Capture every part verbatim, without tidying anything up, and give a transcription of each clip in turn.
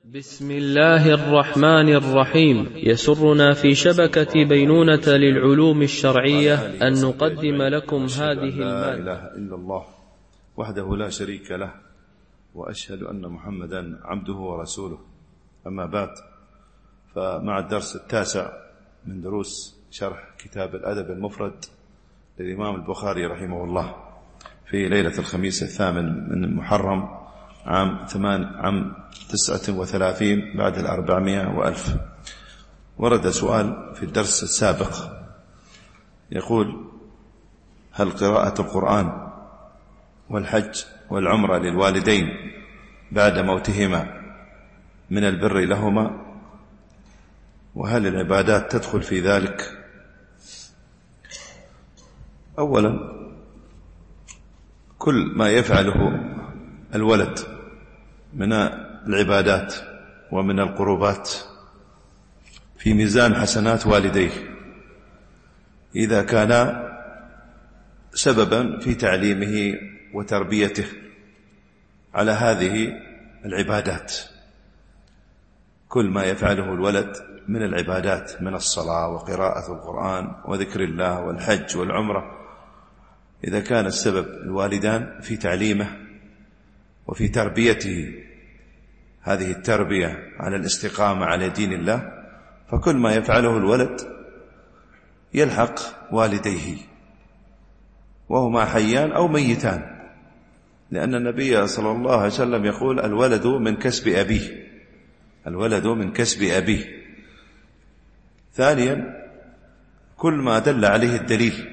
بسم الله الرحمن الرحيم. يسرنا في شبكة بينونة للعلوم الشرعية أن نقدم لكم هذه لا المادة. إله إلا الله وحده لا شريك له، وأشهد أن محمدا عبده ورسوله. أما بعد، فمع الدرس التاسع من دروس شرح كتاب الأدب المفرد للإمام البخاري رحمه الله في ليلة الخميس الثامن من المحرم عام ثمان عام تسعة وثلاثين بعد الأربعمائة وألف. ورد سؤال في الدرس السابق يقول: هل قراءة القرآن والحج والعمرة للوالدين بعد موتهما من البر لهما؟ وهل العبادات تدخل في ذلك؟ أولا، كل ما يفعله الولد من العبادات ومن القربات في ميزان حسنات والديه إذا كان سببا في تعليمه وتربيته على هذه العبادات. كل ما يفعله الولد من العبادات من الصلاة وقراءة القرآن وذكر الله والحج والعمرة، إذا كان السبب الوالدان في تعليمه وفي تربيته هذه التربية على الاستقامة على دين الله، فكل ما يفعله الولد يلحق والديه وهما حيان أو ميتان، لأن النبي صلى الله عليه وسلم يقول: الولد من كسب أبيه، الولد من كسب أبيه. ثانيا، كل ما دل عليه الدليل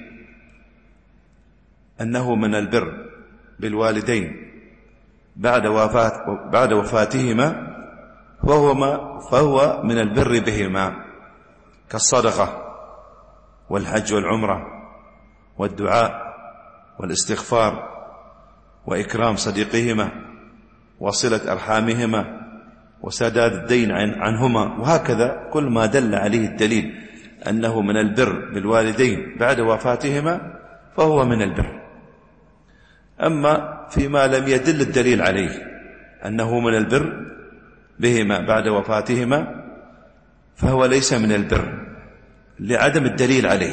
أنه من البر بالوالدين بعد وفاة بعد وفاتهما فهو ما فهو من البر بهما، كالصدقة والحج والعمرة والدعاء والاستغفار وإكرام صديقهما وصلة أرحامهما وسداد الدين عنهما، وهكذا كل ما دل عليه الدليل أنه من البر بالوالدين بعد وفاتهما فهو من البر. أما فيما لم يدل الدليل عليه أنه من البر بهما بعد وفاتهما فهو ليس من البر لعدم الدليل عليه،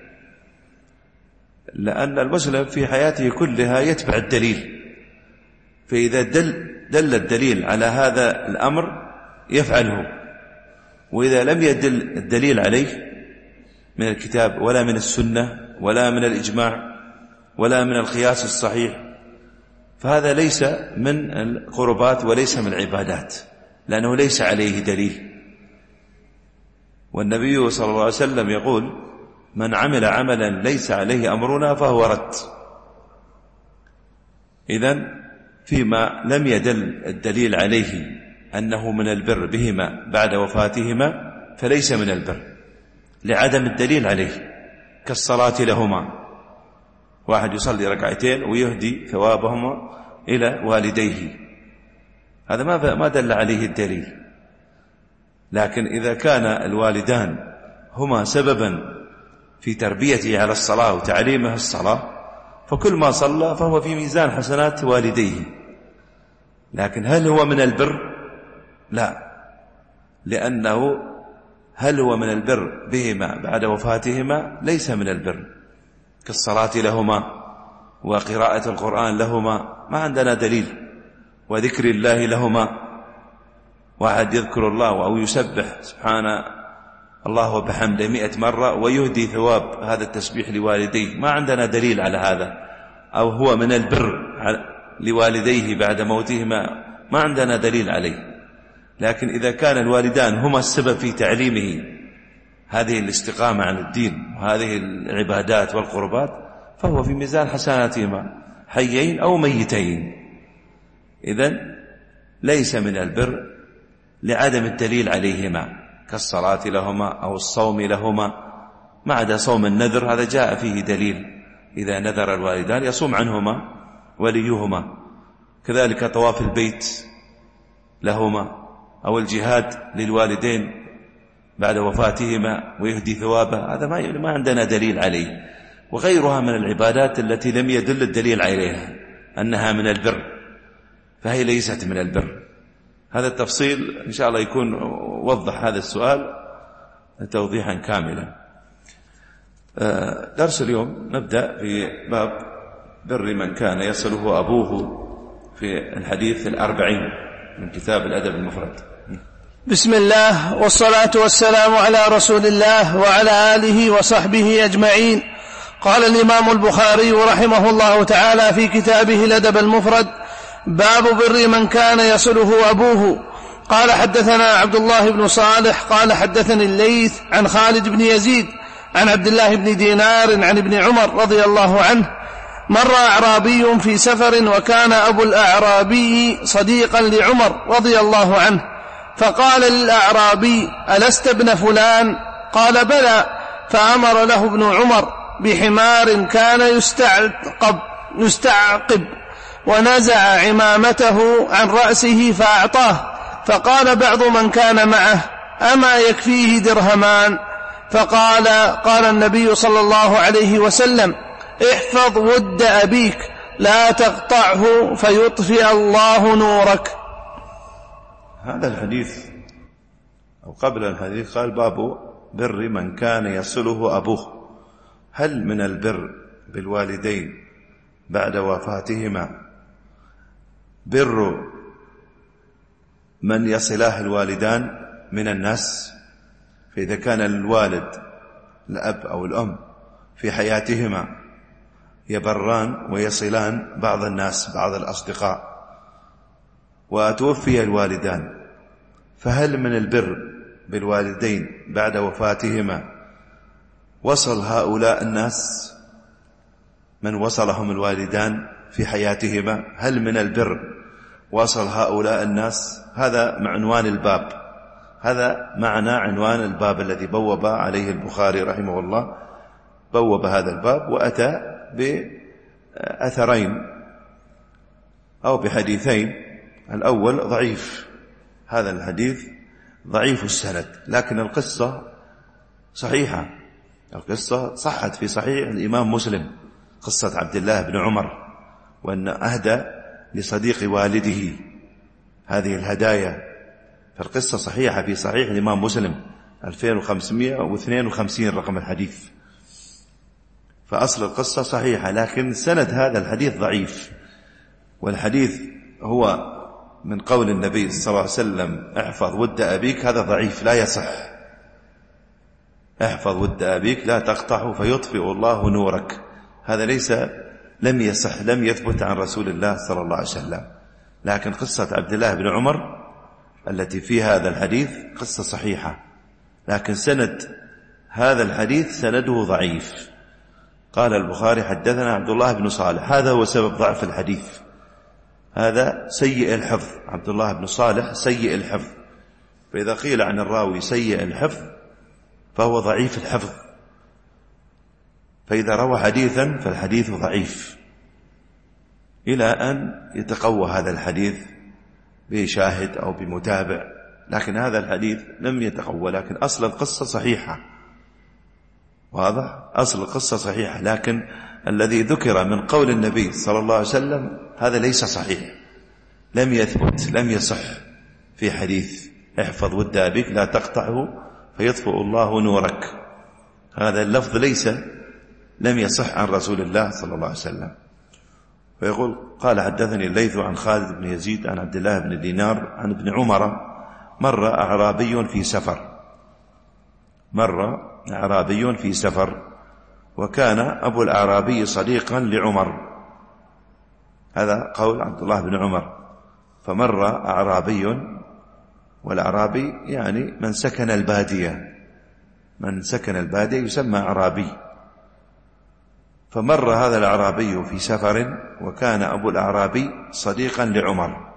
لأن المسلم في حياته كلها يتبع الدليل، فإذا دل, دل الدليل على هذا الأمر يفعله، وإذا لم يدل الدليل عليه من الكتاب ولا من السنة ولا من الإجماع ولا من القياس الصحيح فهذا ليس من القربات وليس من العبادات، لأنه ليس عليه دليل. والنبي صلى الله عليه وسلم يقول: من عمل عملا ليس عليه أمرنا فهو رد. إذن فيما لم يدل الدليل عليه أنه من البر بهما بعد وفاتهما فليس من البر لعدم الدليل عليه، كالصلاة لهما، واحد يصلي ركعتين ويهدي ثوابهما إلى والديه، هذا ما دل عليه الدليل. لكن إذا كان الوالدان هما سببا في تربيته على الصلاة وتعليمه الصلاة فكل ما صلى فهو في ميزان حسنات والديه. لكن هل هو من البر؟ لا، لأنه هل هو من البر بهما بعد وفاتهما؟ ليس من البر، كالصلاة لهما وقراءة القرآن لهما ما عندنا دليل، وذكر الله لهما، واحد يذكر الله أو يسبح سبحان الله وبحمده مئة مرة ويهدي ثواب هذا التسبيح لوالديه، ما عندنا دليل على هذا. أو هو من البر لوالديه بعد موتهما ما عندنا دليل عليه. لكن إذا كان الوالدان هما السبب في تعليمه هذه الاستقامة على الدين وهذه العبادات والقربات فهو في ميزان حسناتهما حيين أو ميتين. إذن ليس من البر لعدم الدليل عليهما، كالصلاة لهما أو الصوم لهما، ما عدا صوم النذر هذا جاء فيه دليل، إذا نذر الوالدان يصوم عنهما وليهما. كذلك طواف البيت لهما أو الجهاد للوالدين بعد وفاتهما ويهدي ثوابه، هذا ما عندنا دليل عليه. وغيرها من العبادات التي لم يدل الدليل عليها أنها من البر فهي ليست من البر، هذا التفصيل إن شاء الله يكون وضح هذا السؤال توضيحا كاملا. درس اليوم نبدأ في باب بر من كان يصله أبوه في الحديث الأربعين من كتاب الأدب المفرد. بسم الله والصلاة والسلام على رسول الله وعلى آله وصحبه أجمعين. قال الإمام البخاري رحمه الله تعالى في كتابه الأدب المفرد: باب بر من كان يصله أبوه. قال حدثنا عبد الله بن صالح قال حدثني الليث عن خالد بن يزيد عن عبد الله بن دينار عن ابن عمر رضي الله عنه: مر أعرابي في سفر وكان أبو الأعرابي صديقا لعمر رضي الله عنه، فقال للأعرابي: ألست ابن فلان؟ قال: بلى. فأمر له ابن عمر بحمار كان يستعقب, يستعقب ونزع عمامته عن رأسه فأعطاه. فقال بعض من كان معه: أما يكفيه درهمان؟ فقال قال النبي صلى الله عليه وسلم: احفظ ود أبيك لا تقطعه فيطفئ الله نورك. هذا الحديث أو قبل الحديث قال: باب بر من كان يصله أبوه. هل من البر بالوالدين بعد وفاتهما بر من يصلاه الوالدان من الناس؟ فإذا كان الوالد الأب أو الأم في حياتهما يبران ويصلان بعض الناس بعض الأصدقاء وتوفي الوالدان، فهل من البر بالوالدين بعد وفاتهما وصل هؤلاء الناس من وصلهم الوالدان في حياتهما؟ هل من البر وصل هؤلاء الناس؟ هذا معنوان الباب، هذا معنى عنوان الباب الذي بوب عليه البخاري رحمه الله. بوب هذا الباب وأتى بأثرين أو بحديثين. الأول ضعيف، هذا الحديث ضعيف السند، لكن القصة صحيحة. القصة صحت في صحيح الإمام مسلم، قصة عبد الله بن عمر، وأن أهدى لصديق والده هذه الهدايا. فالقصة صحيحة في صحيح الإمام مسلم ألفين وخمسمائة واثنين وخمسين رقم الحديث. فأصل القصة صحيحة، لكن سند هذا الحديث ضعيف. والحديث هو من قول النبي صلى الله عليه وسلم: احفظ ود أبيك، هذا ضعيف لا يصح. احفظ ود أبيك لا تقطعه فيطفئ الله نورك، هذا ليس لم يصح، لم يثبت عن رسول الله صلى الله عليه وسلم. لكن قصة عبد الله بن عمر التي في هذا الحديث قصة صحيحة، لكن سند هذا الحديث سنده ضعيف. قال البخاري: حدثنا عبد الله بن صالح. هذا هو سبب ضعف الحديث، هذا سيء الحفظ. عبد الله بن صالح سيء الحفظ، فإذا قيل عن الراوي سيء الحفظ فهو ضعيف الحفظ، فإذا روى حديثا فالحديث ضعيف، إلى أن يتقوى هذا الحديث بشاهد أو بمتابع. لكن هذا الحديث لم يتقوى، لكن أصل القصة صحيحة. واضح؟ أصل القصة صحيحة، لكن الذي ذكر من قول النبي صلى الله عليه وسلم هذا ليس صحيح، لم يثبت، لم يصح في حديث: احفظ ود أبيك لا تقطعه فيطفئ الله نورك. هذا اللفظ ليس لم يصح عن رسول الله صلى الله عليه وسلم. ويقول: قال حدثني الليث عن خالد بن يزيد عن عبد الله بن دينار عن ابن عمر: مر أعرابي في سفر مر أعرابي في سفر وكان أبو الأعرابي صديقا لعمر. هذا قول عبد الله بن عمر. فمر أعرابي، والأعرابي يعني من سكن البادية، من سكن البادية يسمى أعرابي. فمر هذا الأعرابي في سفر وكان أبو الأعرابي صديقا لعمر.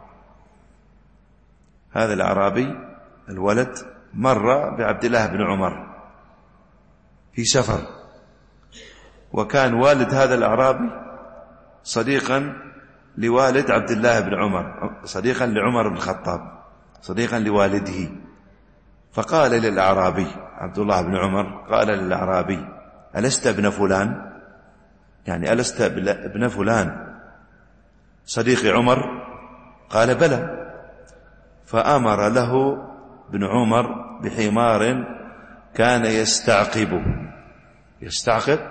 هذا الأعرابي الولد مر بعبد الله بن عمر في سفر، وكان والد هذا الأعرابي صديقا لوالد عبد الله بن عمر، صديقا لعمر بن الخطاب، صديقا لوالده. فقال للأعرابي عبد الله بن عمر، قال للأعرابي: ألست ابن فلان؟ يعني ألست ابن فلان صديق عمر؟ قال: بلى. فأمر له ابن عمر بحمار كان يستعقبه. يستعقب،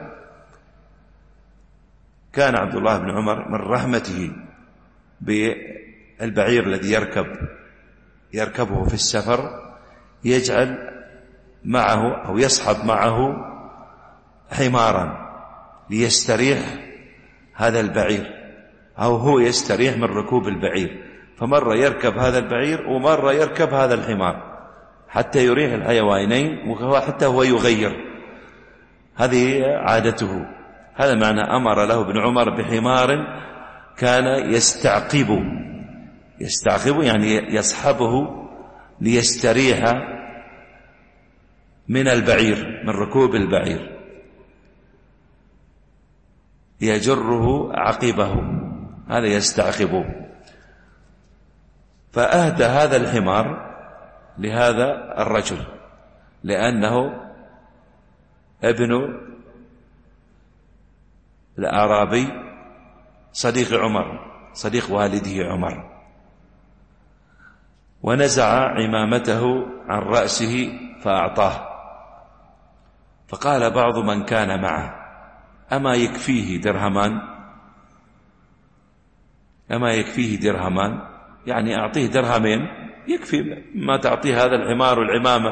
كان عبد الله بن عمر من رحمته بالبعير الذي يركب يركبه في السفر يجعل معه أو يصحب معه حمارا ليستريح هذا البعير، أو هو يستريح من ركوب البعير، فمرة يركب هذا البعير ومرة يركب هذا الحمار حتى يريح الحيوانين، وحتى هو يغير، هذه عادته. هذا معنى أمر له ابن عمر بحمار كان يستعقبه. يستعقبه يعني يصحبه ليستريح من البعير، من ركوب البعير، يجره عقبه، هذا يستعقبه. فأهدى هذا الحمار لهذا الرجل لأنه ابن الأعرابي صديق عمر، صديق والده عمر، ونزع عمامته عن رأسه فأعطاه. فقال بعض من كان معه: أما يكفيه درهمان؟ أما يكفيه درهمان؟ يعني أعطيه درهمين يكفي ما تعطيه هذا الحمار والعمامة.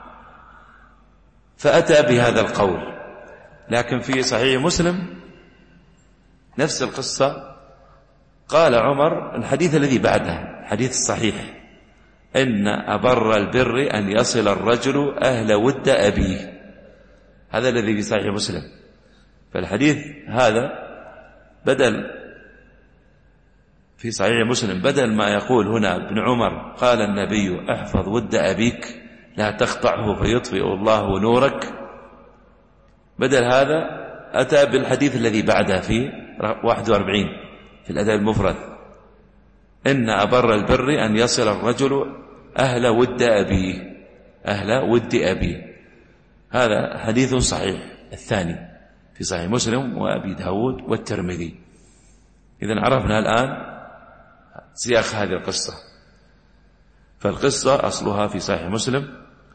فأتى بهذا القول. لكن في صحيح مسلم نفس القصة، قال عمر الحديث الذي بعده حديث الصحيح: إن أبر البر أن يصل الرجل أهل ود أبيه. هذا الذي في صحيح مسلم. فالحديث هذا بدل في صحيح مسلم، بدل ما يقول هنا ابن عمر قال النبي احفظ ود أبيك لا تقطعه فيطفئ الله نورك، بدل هذا أتى بالحديث الذي بعده في واحد وأربعين في الأدب المفرد: إن أبر البر أن يصل الرجل أهل ود أبيه، أهل ود أبيه. هذا حديث صحيح الثاني في صحيح مسلم وأبي داود والترمذي. إذن عرفنا الآن سياق هذه القصة. فالقصة أصلها في صحيح مسلم،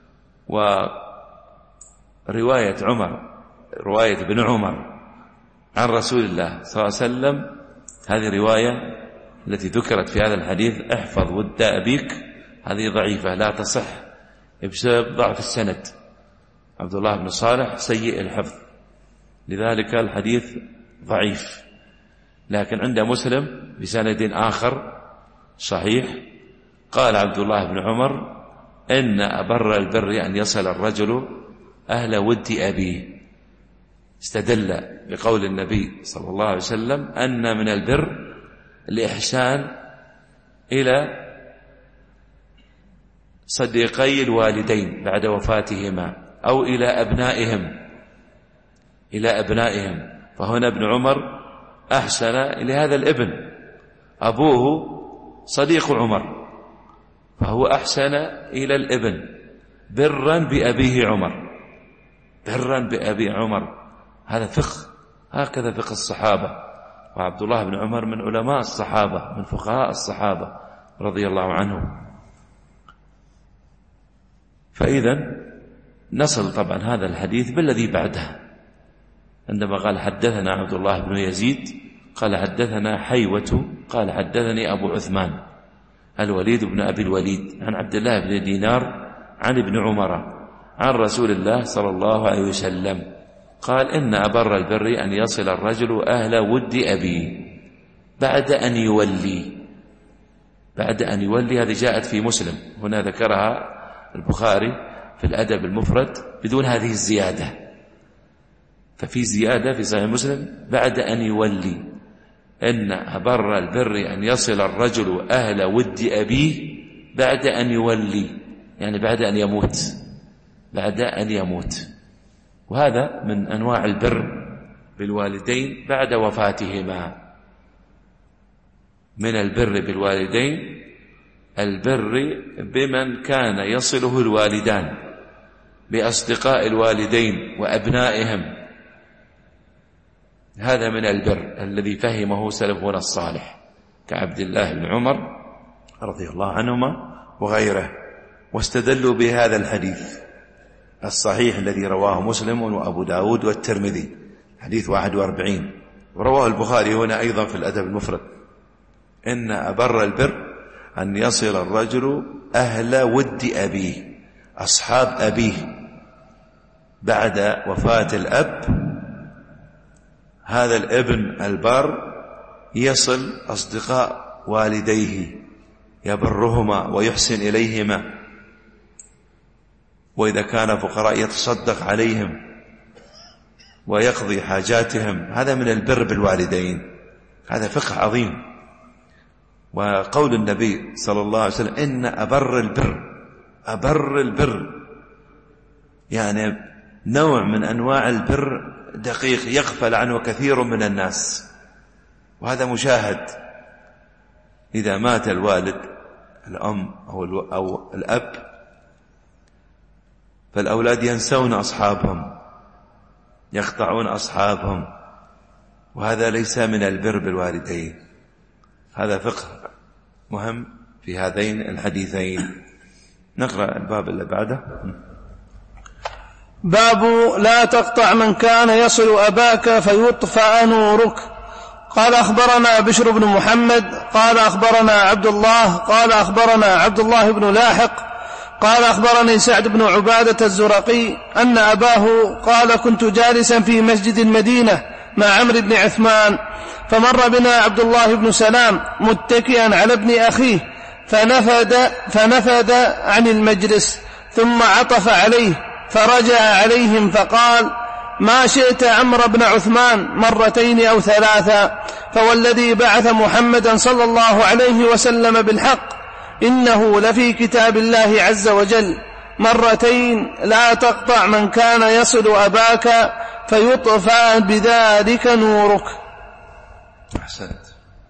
ورواية عمر رواية ابن عمر عن رسول الله صلى الله عليه وسلم، هذه رواية التي ذكرت في هذا الحديث احفظ ود أبيك، هذه ضعيفة لا تصح بسبب ضعف السند. عبد الله بن صالح سيء الحفظ، لذلك الحديث ضعيف. لكن عند مسلم بسند آخر صحيح قال عبد الله بن عمر: إن أبر البر أن يصل الرجل أهل ود أبيه. استدل بقول النبي صلى الله عليه وسلم أن من البر الإحسان إلى صديقي الوالدين بعد وفاتهما، أو إلى أبنائهم إلى أبنائهم. فهنا ابن عمر أحسن إلى هذا الابن، أبوه صديق عمر، فهو أحسن إلى الابن برا بأبيه عمر، برا بأبي عمر. هذا فقه، هكذا فقه الصحابة. وعبد الله بن عمر من علماء الصحابة، من فقهاء الصحابة رضي الله عنهم. فإذا نصل طبعا هذا الحديث بالذي بعده، عندما قال حدثنا عبد الله بن يزيد قال حدثنا حيوة قال حدثني أبو عثمان الوليد بن أبي الوليد عن عبد الله بن دينار عن ابن عمر عن رسول الله صلى الله عليه وسلم قال: إن أبر البر أن يصل الرجل أهل ود أبيه بعد أن يولي. بعد أن يولي هذه جاءت في مسلم، هنا ذكرها البخاري في الأدب المفرد بدون هذه الزيادة. ففي زيادة في صحيح مسلم بعد أن يولي: إن أبر البر أن يصل الرجل أهل ود أبيه بعد أن يولي، يعني بعد أن يموت، بعد أن يموت. وهذا من أنواع البر بالوالدين بعد وفاتهما. من البر بالوالدين البر بمن كان يصله الوالدان، بأصدقاء الوالدين وأبنائهم. هذا من البر الذي فهمه سلفنا الصالح كعبد الله بن عمر رضي الله عنهما وغيره، واستدلوا بهذا الحديث الصحيح الذي رواه مسلم وأبو داود والترمذي، حديث واحد وأربعين، ورواه البخاري هنا أيضا في الأدب المفرد: إن أبر البر أن يصل الرجل أهل ود أبيه، أصحاب أبيه، بعد وفاة الأب هذا الابن البار يصل أصدقاء والديه، يبرهما ويحسن إليهما، وإذا كان فقراء يتصدق عليهم ويقضي حاجاتهم. هذا من البر بالوالدين، هذا فقه عظيم. وقول النبي صلى الله عليه وسلم: إن أبر البر، أبر البر يعني نوع من أنواع البر دقيق يغفل عنه كثير من الناس، وهذا مشاهد. إذا مات الوالد الأم أو, أو الأب فالأولاد ينسون أصحابهم، يقطعون أصحابهم، وهذا ليس من البر بالوالدين. هذا فقه مهم في هذين الحديثين. نقرأ الباب اللي بعده. باب لا تقطع من كان يصل أباك فيطفأ نورك. قال أخبرنا بشر بن محمد قال أخبرنا عبد الله قال أخبرنا عبد الله بن لاحق قال أخبرني سعد بن عبادة الزرقي أن أباه قال: كنت جالسا في مسجد المدينة مع عمرو بن عثمان، فمر بنا عبد الله بن سلام متكئا على ابن أخيه، فنفد, فنفد عن المجلس، ثم عطف عليه فرجع عليهم فقال: ما شئت عمرو بن عثمان مرتين أو ثلاثا، فوالذي بعث محمدا صلى الله عليه وسلم بالحق إنه لفي كتاب الله عز وجل مرتين: لا تقطع من كان يصل أباك فيطفأ بذلك نورك. أحسنت.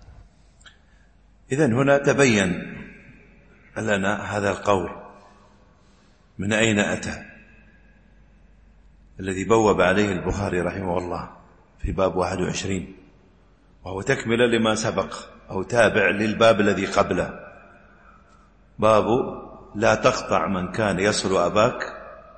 إذن هنا تبين لنا هذا القول من أين أتى، الذي بوب عليه البخاري رحمه الله في باب واحد وعشرين، وهو تكملة لما سبق أو تابع للباب الذي قبله، باب لا تقطع من كان يصل أباك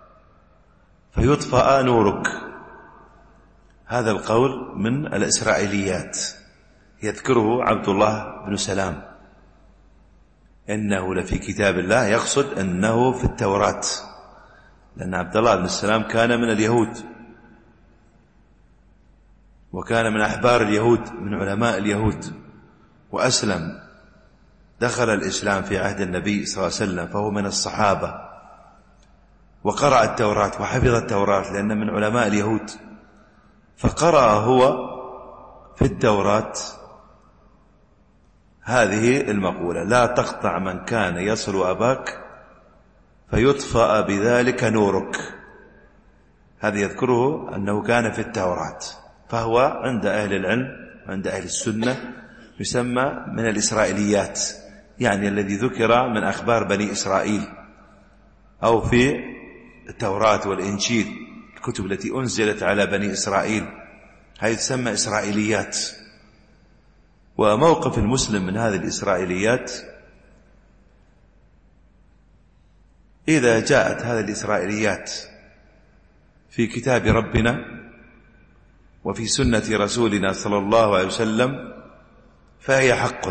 فيطفأ نورك. هذا القول من الإسرائيليات، يذكره عبد الله بن سلام إنه لفي كتاب الله، يقصد أنه في التوراة، لأن عبد الله بن سلام كان من اليهود، وكان من أحبار اليهود، من علماء اليهود، وأسلم، دخل الإسلام في عهد النبي صلى الله عليه وسلم، فهو من الصحابة، وقرأ التوراة وحفظ التوراة لأنه من علماء اليهود، فقرأ هو في التوراة هذه المقولة: لا تقطع من كان يصل أباك فيطفأ بذلك نورك. هذا يذكره أنه كان في التوراة، فهو عند أهل العلم وعند أهل السنة يسمى من الإسرائيليات، يعني الذي ذكر من أخبار بني إسرائيل، أو في التوراة والإنجيل، الكتب التي أنزلت على بني إسرائيل، هذه تسمى إسرائيليات. وموقف المسلم من هذه الإسرائيليات: إذا جاءت هذه الإسرائيليات في كتاب ربنا وفي سنة رسولنا صلى الله عليه وسلم فهي حق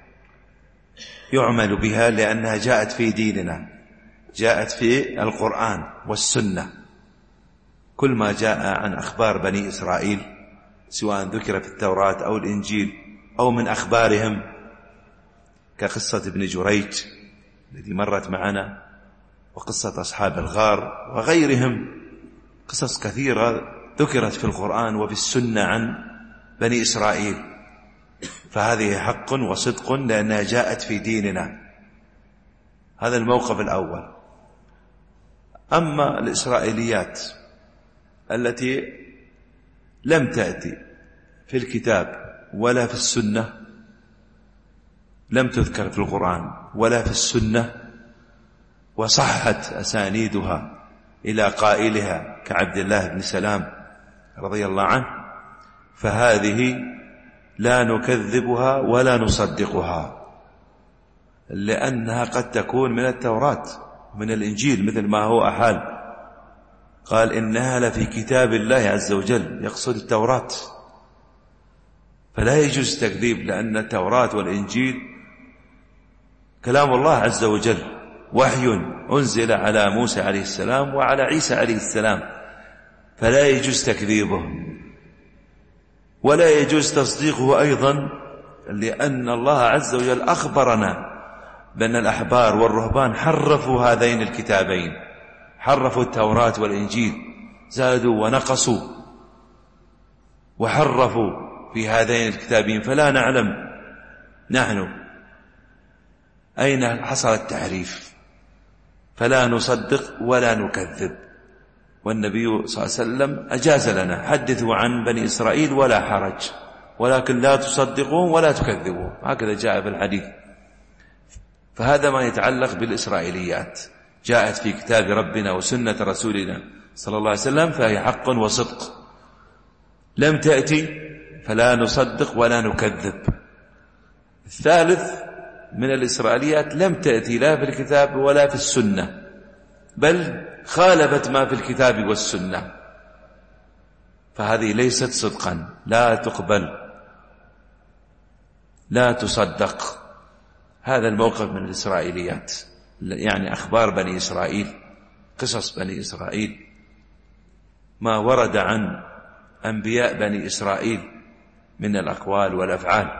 يعمل بها، لأنها جاءت في ديننا، جاءت في القرآن والسنة. كل ما جاء عن أخبار بني إسرائيل سواء ذكر في التوراة أو الإنجيل أو من أخبارهم، كقصة ابن جريج التي مرت معنا، وقصة أصحاب الغار وغيرهم، قصص كثيرة ذكرت في القرآن وفي السنة عن بني إسرائيل، فهذه حق وصدق لأنها جاءت في ديننا. هذا الموقف الأول. أما الإسرائيليات التي لم تأتي في الكتاب ولا في السنة، لم تذكر في القرآن ولا في السنة، وصحت أسانيدها إلى قائلها كعبد الله بن سلام رضي الله عنه، فهذه لا نكذبها ولا نصدقها، لأنها قد تكون من التوراة من الإنجيل مثل ما هو أحال، قال إنها لفي كتاب الله عز وجل، يقصد التوراة، فلا يجوز تكذيب، لأن التوراة والإنجيل كلام الله عز وجل، وحي أنزل على موسى عليه السلام وعلى عيسى عليه السلام، فلا يجوز تكذيبه ولا يجوز تصديقه أيضا، لأن الله عز وجل أخبرنا بأن الأحبار والرهبان حرفوا هذين الكتابين، حرفوا التوراة والإنجيل، زادوا ونقصوا وحرفوا في هذين الكتابين، فلا نعلم نحن أين حصل التحريف، فلا نصدق ولا نكذب. والنبي صلى الله عليه وسلم أجاز لنا: حدثوا عن بني إسرائيل ولا حرج، ولكن لا تصدقوهم ولا تكذبوهم، هكذا جاء في الحديث. فهذا ما يتعلق بالإسرائيليات، جاءت في كتاب ربنا وسنة رسولنا صلى الله عليه وسلم، فهي حق وصدق. لم تأتي فلا نصدق ولا نكذب. الثالث من الإسرائيليات لم تأتي لا في الكتاب ولا في السنة، بل خالفت ما في الكتاب والسنة، فهذه ليست صدقا، لا تقبل، لا تصدق. هذا الموقف من الإسرائيليات، يعني أخبار بني إسرائيل، قصص بني إسرائيل، ما ورد عن أنبياء بني إسرائيل من الأقوال والأفعال.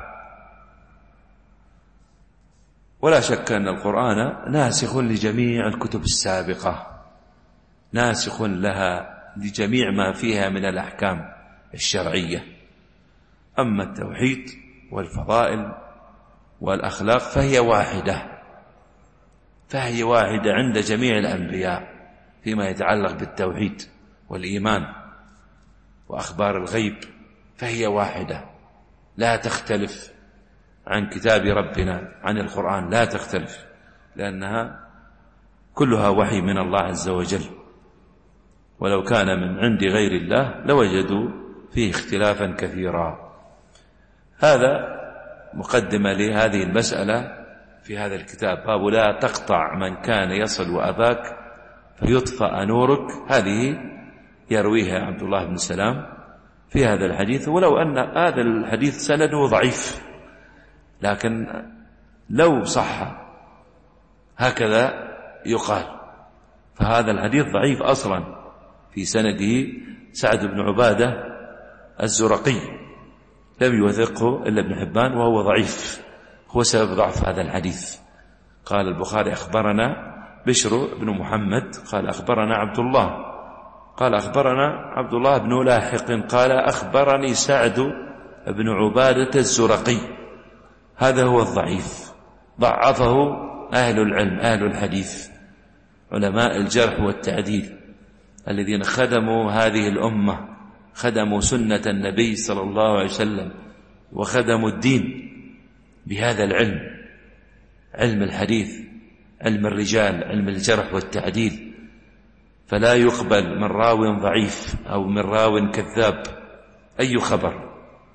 ولا شك أن القرآن ناسخ لجميع الكتب السابقة، ناسخ لها لجميع ما فيها من الأحكام الشرعية. أما التوحيد والفضائل والأخلاق فهي واحدة، فهي واحدة عند جميع الأنبياء فيما يتعلق بالتوحيد والإيمان وأخبار الغيب، فهي واحدة لا تختلف عن كتاب ربنا، عن القرآن لا تختلف، لأنها كلها وحي من الله عز وجل، ولو كان من عند غير الله لوجدوا فيه اختلافا كثيرا. هذا مقدمة لهذه المسألة في هذا الكتاب، باب لا تقطع من كان يصل أباك فيطفأ نورك، هذه يرويها عبد الله بن سلام في هذا الحديث، ولو أن هذا الحديث سنده ضعيف، لكن لو صح هكذا يقال، فهذا الحديث ضعيف أصلا، في سنده سعد بن عبادة الزرقي لم يوثقه إلا ابن حبان وهو ضعيف، هو سبب ضعف هذا الحديث. قال البخاري: أخبرنا بشر بن محمد قال أخبرنا عبد الله قال أخبرنا عبد الله بن لاحق قال أخبرني سعد بن عبادة الزرقي. هذا هو الضعيف، ضعفه أهل العلم، أهل الحديث، علماء الجرح والتعديل الذين خدموا هذه الأمة، خدموا سنة النبي صلى الله عليه وسلم، وخدموا الدين بهذا العلم، علم الحديث، علم الرجال، علم الجرح والتعديل. فلا يقبل من راو ضعيف أو من راو كذاب أي خبر،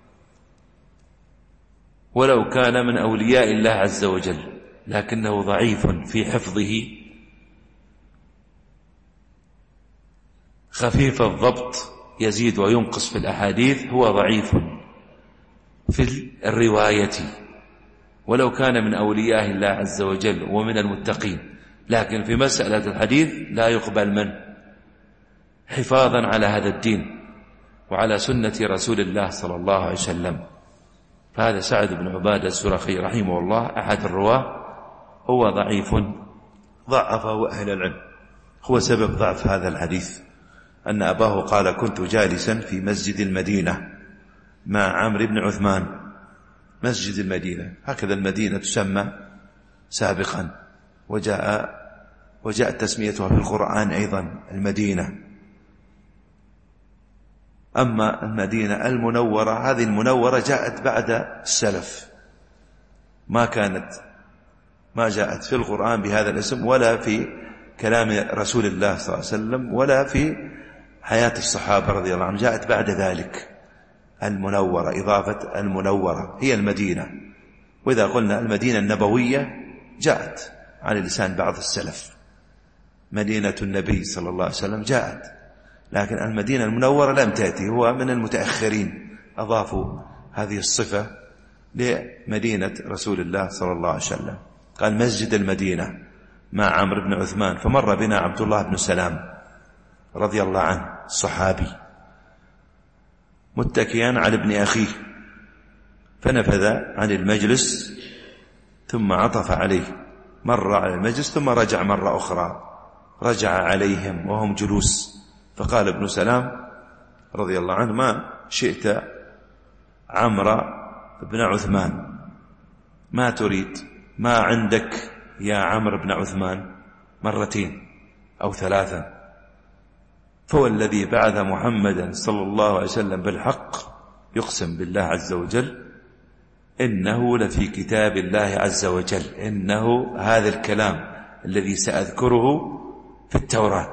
ولو كان من أولياء الله عز وجل، لكنه ضعيف في حفظه، خفيف الضبط، يزيد وينقص في الأحاديث، هو ضعيف في الرواية، ولو كان من أولياء الله عز وجل ومن المتقين، لكن في مسألة الحديث لا يقبل منه، حفاظا على هذا الدين وعلى سنة رسول الله صلى الله عليه وسلم. فهذا سعد بن عبادة الزرقي رحمه الله أحد الرواه، هو ضعيف ضعفه أهل العلم، هو سبب ضعف هذا الحديث أن أباه قال: كنت جالسا في مسجد المدينة مع عمرو بن عثمان. مسجد المدينة، هكذا المدينة تسمى سابقا، وجاء وجاءت تسميتها في القرآن أيضا المدينة. أما المدينة المنورة، هذه المنورة جاءت بعد السلف، ما كانت ما جاءت في القرآن بهذا الاسم، ولا في كلام رسول الله صلى الله عليه وسلم، ولا في حياة الصحابة رضي الله عنهم، جاءت بعد ذلك. المنورة، إضافة المنورة هي المدينة. وإذا قلنا المدينة النبوية جاءت على لسان بعض السلف، مدينة النبي صلى الله عليه وسلم جاءت، لكن المدينة المنورة لم تأتي. هو من المتأخرين أضافوا هذه الصفة لمدينة رسول الله صلى الله عليه وسلم. قال مسجد المدينة مع عمرو بن عثمان، فمر بنا عبد الله بن سلام رضي الله عنه الصحابي متكئا على ابن أخيه، فنفذ عن المجلس ثم عطف عليه، مر على المجلس ثم رجع مرة أخرى، رجع عليهم وهم جلوس، فقال ابن سلام رضي الله عنه ما شئت عمرو بن عثمان، ما تريد، ما عندك يا عمرو بن عثمان، مرتين أو ثلاثة. فوالذي بعث محمدا صلى الله عليه وسلم بالحق يقسم بالله عز وجل إنه لفي كتاب الله عز وجل، إنه هذا الكلام الذي سأذكره في التوراة،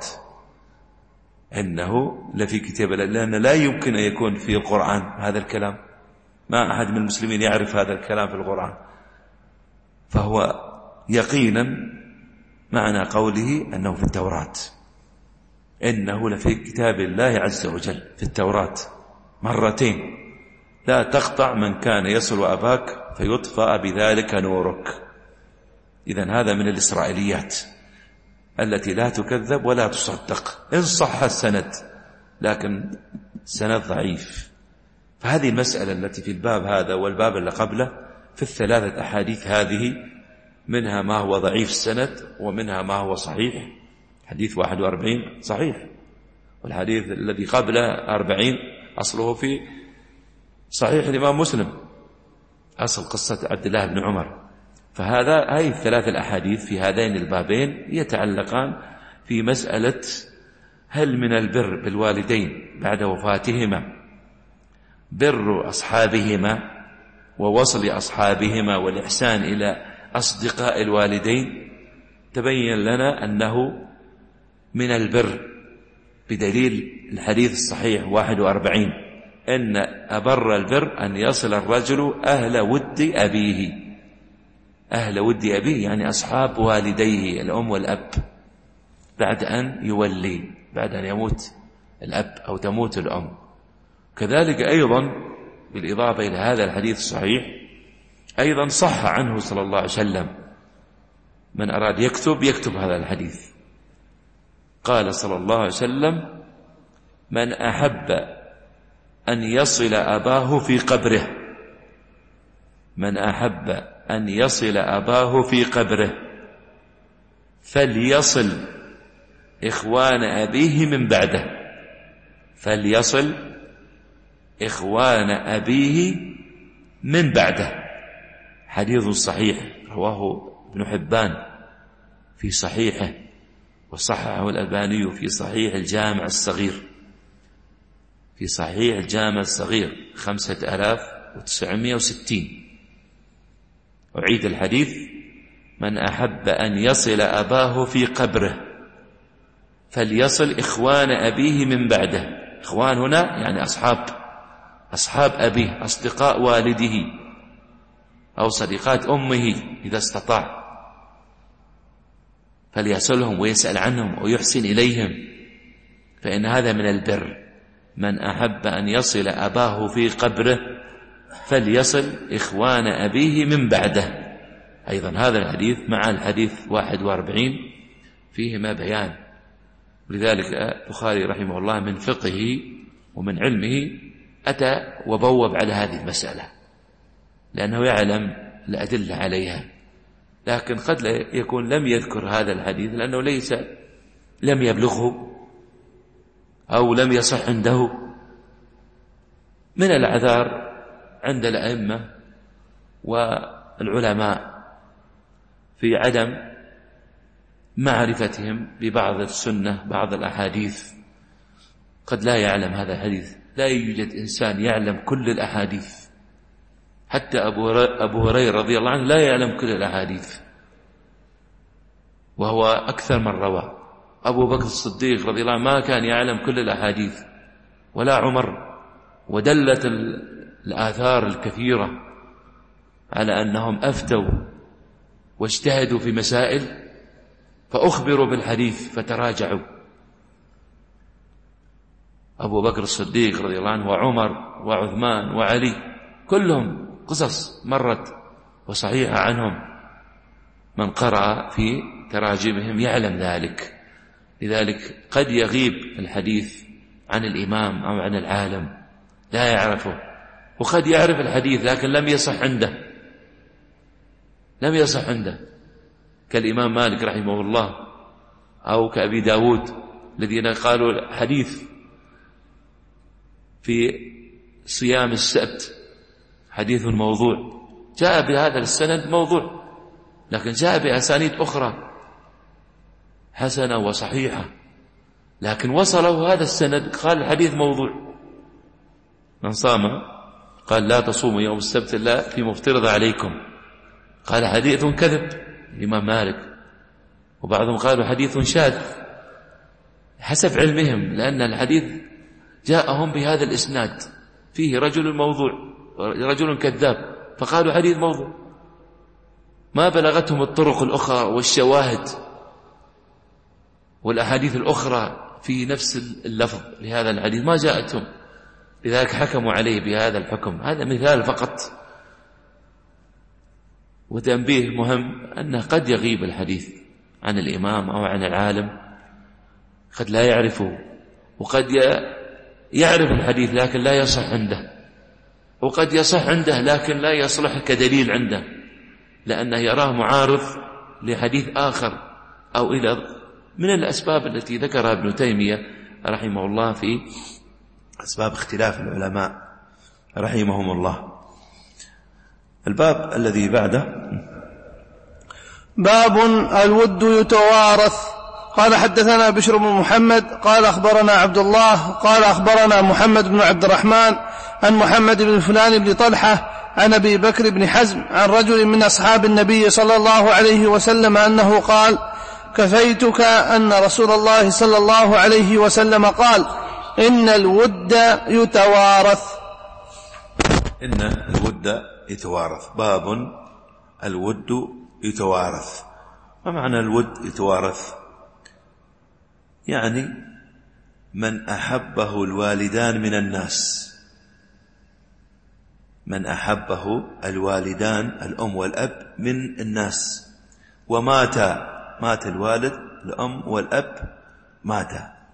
إنه لفي كتاب الله، لأن لا يمكن أن يكون في القرآن هذا الكلام، ما أحد من المسلمين يعرف هذا الكلام في القرآن، فهو يقينا معنى قوله أنه في التوراة، إنه لفي كتاب الله عز وجل في التوراة مرتين، لا تقطع من كان يصل أباك فيطفأ بذلك نورك. إذن هذا من الإسرائيليات التي لا تكذب ولا تصدق إن صح السند، لكن سند ضعيف. فهذه المسألة التي في الباب هذا والباب اللي قبله في الثلاثة أحاديث هذه، منها ما هو ضعيف السند ومنها ما هو صحيح. حديث واحد وأربعين صحيح، والحديث الذي قبله أربعين أصله في صحيح الإمام مسلم، أصل قصة عبد الله بن عمر. فهذا هذه الثلاث الأحاديث في هذين البابين يتعلقان في مسألة هل من البر بالوالدين بعد وفاتهما بر أصحابهما ووصل أصحابهما والإحسان إلى أصدقاء الوالدين. تبين لنا أنه من البر بدليل الحديث الصحيح واحد وأربعين أن أبر البر أن يصل الرجل أهل ود أبيه، أهل ود أبيه يعني أصحاب والديه الأم والأب بعد أن يولي، بعد أن يموت الأب أو تموت الأم. كذلك أيضا بالإضافة إلى هذا الحديث الصحيح أيضا صح عنه صلى الله عليه وسلم من أراد يكتب يكتب هذا الحديث. قال صلى الله عليه وسلم من أحب أن يصل أباه في قبره، من أحب أن يصل أباه في قبره فليصل إخوان أبيه من بعده، فليصل إخوان أبيه من بعده. حديث صحيح رواه ابن حبان في صحيحه وصححه الألباني في صحيح الجامع الصغير، في صحيح الجامع الصغير خمسة آلاف وتسعمائة وستين. أعيد الحديث من أحب أن يصل أباه في قبره فليصل إخوان أبيه من بعده. إخوان هنا يعني أصحاب، أصحاب أبيه، أصدقاء والده أو صديقات أمه إذا استطاع، فليصلهم ويسأل عنهم ويحسن إليهم، فإن هذا من البر. من أحب أن يصل أباه في قبره فليصل إخوان أبيه من بعده. أيضا هذا الحديث مع الحديث واحد وأربعين فيهما بيان، لذلك البخاري رحمه الله من فقهه ومن علمه أتى وبوب على هذه المسألة لأنه يعلم الأدلة عليها، لكن قد لا يكون لم يذكر هذا الحديث لأنه ليس لم يبلغه أو لم يصح عنده من الأعذار عند الأئمة والعلماء في عدم معرفتهم ببعض السنة، بعض الأحاديث. قد لا يعلم هذا الحديث، لا يوجد إنسان يعلم كل الأحاديث، حتى أبو هريرة رضي الله عنه لا يعلم كل الأحاديث وهو أكثر من روى. أبو بكر الصديق رضي الله عنه ما كان يعلم كل الأحاديث ولا عمر، ودلت الآثار الكثيرة على أنهم أفتوا واجتهدوا في مسائل فأخبروا بالحديث فتراجعوا. أبو بكر الصديق رضي الله عنه وعمر وعثمان وعلي كلهم قصص مرت وصحيحة عنهم، من قرأ في تراجمهم يعلم ذلك. لذلك قد يغيب الحديث عن الإمام أو عن العالم لا يعرفه، وقد يعرف الحديث لكن لم يصح عنده لم يصح عنده كالإمام مالك رحمه الله أو كأبي داود الذين قالوا حديث في صيام السبت حديث موضوع، جاء بهذا السند موضوع لكن جاء بأسانيد أخرى حسنة وصحيحة، لكن وصله هذا السند قال الحديث موضوع. من صام قال لا تصوموا يوم السبت إلا في مفترض عليكم، قال حديث كذب الإمام مالك. وبعضهم قالوا حديث شاذ حسب علمهم، لأن الحديث جاءهم بهذا الإسناد فيه رجل موضوع رجل كذاب، فقالوا حديث موضوع. ما بلغتهم الطرق الأخرى والشواهد والأحاديث الأخرى في نفس اللفظ لهذا الحديث ما جاءتهم، لذلك حكموا عليه بهذا الحكم. هذا مثال فقط، وتنبيه مهم أنه قد يغيب الحديث عن الإمام أو عن العالم، قد لا يعرفه، وقد يعرف الحديث لكن لا يصح عنده، وقد يصح عنده لكن لا يصلح كدليل عنده، لأنه يراه معارض لحديث آخر أو إلى من الأسباب التي ذكرها ابن تيمية رحمه الله في أسباب اختلاف العلماء رحمهم الله. الباب الذي بعده باب الود يتوارث. قال حدثنا بشر بن محمد قال أخبرنا عبد الله قال أخبرنا محمد بن عبد الرحمن عن محمد بن فلان بن طلحة عن أبي بكر بن حزم عن رجل من أصحاب النبي صلى الله عليه وسلم أنه قال كفيتك أن رسول الله صلى الله عليه وسلم قال إن الود يتوارث. إن الود يتوارث. باب الود يتوارث. ما معنى الود يتوارث؟ يعني من أحبه الوالدان من الناس، من أحبه الوالدان الأم والأب من الناس، ومات مات الوالد الأم والأب مات،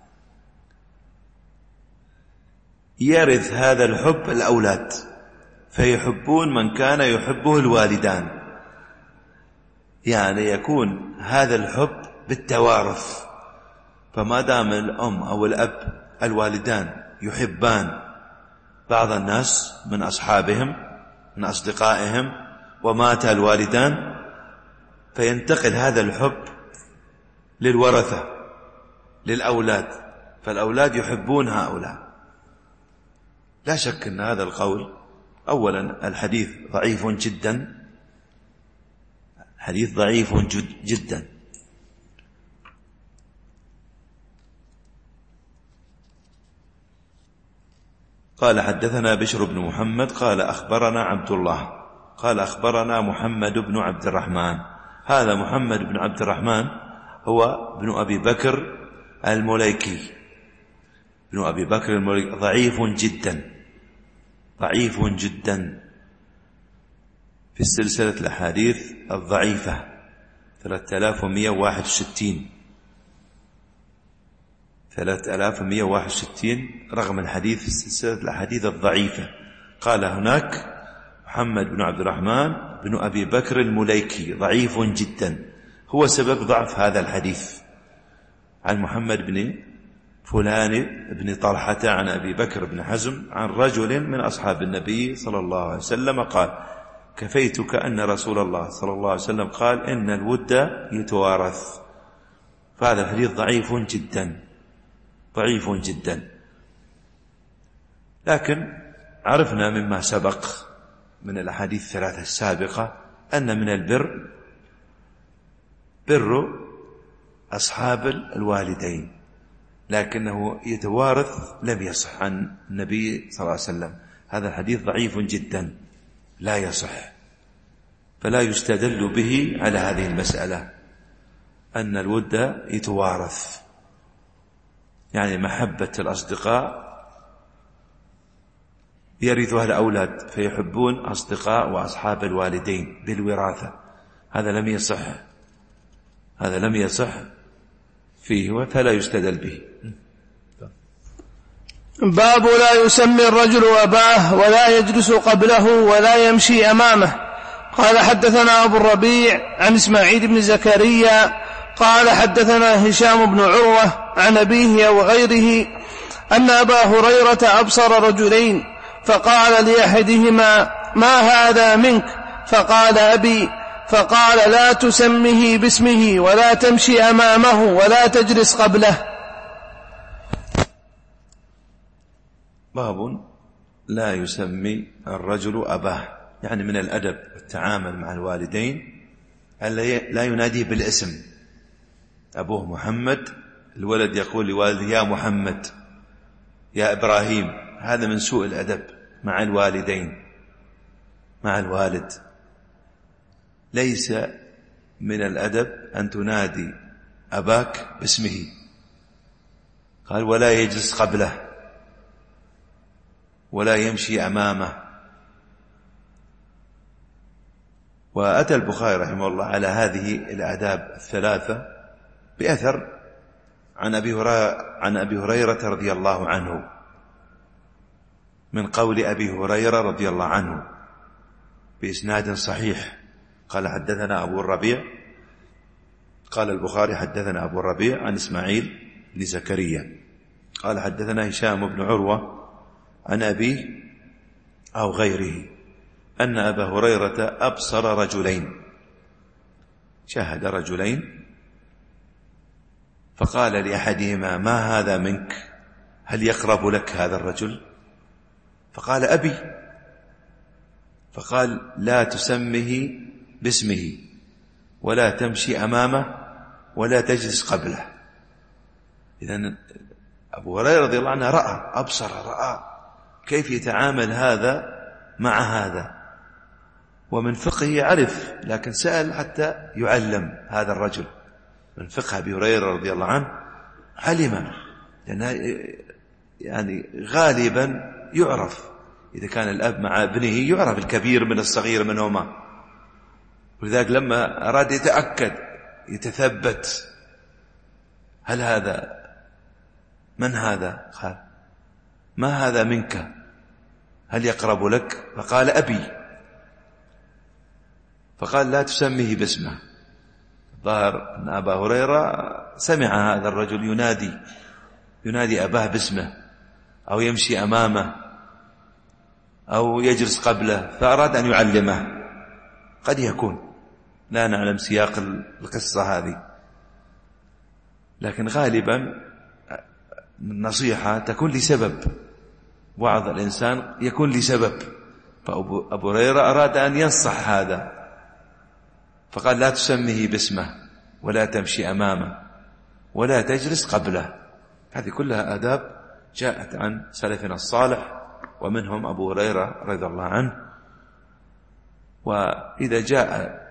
يرث هذا الحب الأولاد فيحبون من كان يحبه الوالدان، يعني يكون هذا الحب بالتوارث. فما دام الأم أو الأب الوالدان يحبان بعض الناس من أصحابهم من أصدقائهم ومات الوالدان، فينتقل هذا الحب للورثة للأولاد، فالأولاد يحبون هؤلاء. لا شك أن هذا القول أولا الحديث ضعيف جدا، حديث ضعيف جد جدا. قال حدثنا بشر بن محمد قال أخبرنا عبد الله قال أخبرنا محمد بن عبد الرحمن. هذا محمد بن عبد الرحمن هو ابن أبي بكر المليكي، ابن أبي بكر المليكي ضعيف جدا ضعيف جدا في السلسلة الأحاديث الضعيفة ثلاثة آلاف ومئة وواحد وستين ثلاثة آلاف ومئة وواحد وستين رقم الحديث في السلسلة الأحاديث الضعيفة. قال هناك محمد بن عبد الرحمن بن أبي بكر المليكي ضعيف جدا، هو سبب ضعف هذا الحديث. عن محمد بن فلان بن طلحة عن أبي بكر بن حزم عن رجل من أصحاب النبي صلى الله عليه وسلم قال كفيتك أن رسول الله صلى الله عليه وسلم قال إن الود يتوارث. فهذا الحديث ضعيف جدا ضعيف جدا. لكن عرفنا مما سبق من الأحاديث الثلاثة السابقة أن من البر بر أصحاب الوالدين، لكنه يتوارث لم يصح عن النبي صلى الله عليه وسلم. هذا الحديث ضعيف جدا لا يصح. فلا يستدل به على هذه المسألة أن الود يتوارث، يعني محبة الأصدقاء يرثها الأولاد فيحبون أصدقاء وأصحاب الوالدين بالوراثة، هذا لم يصح، هذا لم يصح فيه فلا يستدل به. باب لا يسمي الرجل أباه ولا يجلس قبله ولا يمشي أمامه. قال حدثنا أبو الربيع عن إسماعيل بن زكريا قال حدثنا هشام بن عروة عن أبيه وغيره أن أبا هريرة أبصر رجلين فقال لأحدهما ما هذا منك؟ فقال أبي. فقال لا تسمه باسمه ولا تمشي أمامه ولا تجلس قبله. باب لا يسمي الرجل أباه، يعني من الأدب والتعامل مع الوالدين لا يناديه بالاسم. أبوه محمد، الولد يقول لوالده يا محمد يا إبراهيم، هذا من سوء الأدب مع الوالدين مع الوالد. ليس من الأدب أن تنادي أباك باسمه. قال ولا يجلس قبله ولا يمشي أمامه. وأتى البخاري رحمه الله على هذه الآداب الثلاثة بأثر عن أبي هريرة, عن أبي هريرة رضي الله عنه، من قول أبي هريرة رضي الله عنه بإسناد صحيح. قال حدثنا أبو الربيع، قال البخاري حدثنا أبو الربيع عن إسماعيل بن زكريا قال حدثنا هشام بن عروة عن أبيه أو غيره أن أبا هريرة أبصر رجلين، شاهد رجلين، فقال لأحدهما ما هذا منك؟ هل يقرب لك هذا الرجل؟ فقال أبي. فقال لا تسمه باسمه ولا تمشي أمامه ولا تجلس قبله. إذن أبو هريرة رضي الله عنه رأى، أبصر، رأى كيف يتعامل هذا مع هذا، ومن فقهه يعرف، لكن سأل حتى يعلم هذا الرجل. من فقه أبي هريرة رضي الله عنه علم، لأن يعني غالبا يعرف إذا كان الأب مع ابنه يعرف الكبير من الصغير منهما. ولذلك لما أراد يتأكد يتثبت هل هذا من هذا؟ قال ما هذا منك؟ هل يقرب لك؟ فقال أبي. فقال لا تسميه باسمه. ظهر أن أبا هريرة سمع هذا الرجل ينادي ينادي أباه باسمه أو يمشي أمامه أو يجلس قبله، فأراد أن يعلمه. قد يكون، لا نعلم سياق القصة هذه، لكن غالبا النصيحة تكون لسبب، وعظ الإنسان يكون لسبب. فأبو هريرة أراد أن ينصح هذا، فقال لا تسميه باسمه ولا تمشي أمامه ولا تجلس قبله. هذه كلها آداب جاءت عن سلفنا الصالح، ومنهم أبو هريرة رضي الله عنه. وإذا جاء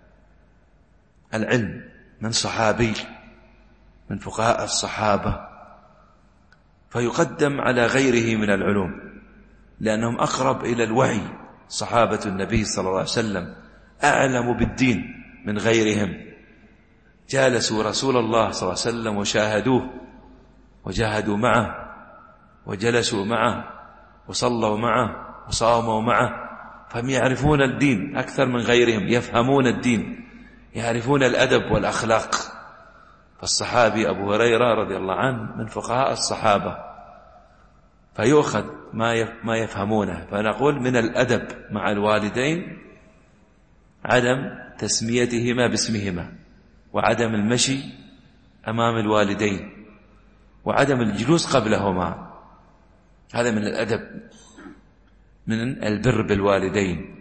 العلم من صحابي من فقهاء الصحابة فيقدم على غيره من العلوم، لأنهم أقرب إلى الوحي. صحابة النبي صلى الله عليه وسلم أعلم بالدين من غيرهم، جالسوا رسول الله صلى الله عليه وسلم وشاهدوه وجاهدوا معه وجلسوا معه وصلوا معه وصاموا معه، فهم يعرفون الدين أكثر من غيرهم، يفهمون الدين، يعرفون الأدب والأخلاق. فالصحابي أبو هريرة رضي الله عنه من فقهاء الصحابة، فيؤخذ ما يفهمونه. فنقول من الأدب مع الوالدين عدم تسميتهما باسمهما، وعدم المشي أمام الوالدين، وعدم الجلوس قبلهما. هذا من الأدب، من البر بالوالدين.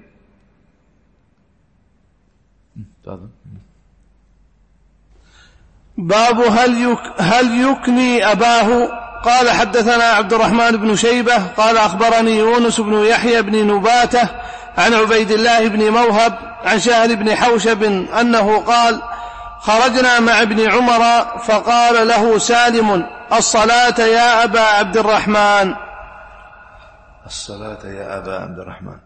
باب هل يك هل يكني أباه. قال حدثنا عبد الرحمن بن شيبة قال أخبرني يونس بن يحيى بن نباتة عن عبيد الله بن موهب عن شهر بن حوشب أنه قال: خرجنا مع ابن عمر فقال له سالم: الصلاة يا أبا عبد الرحمن. الصلاة يا أبا عبد الرحمن.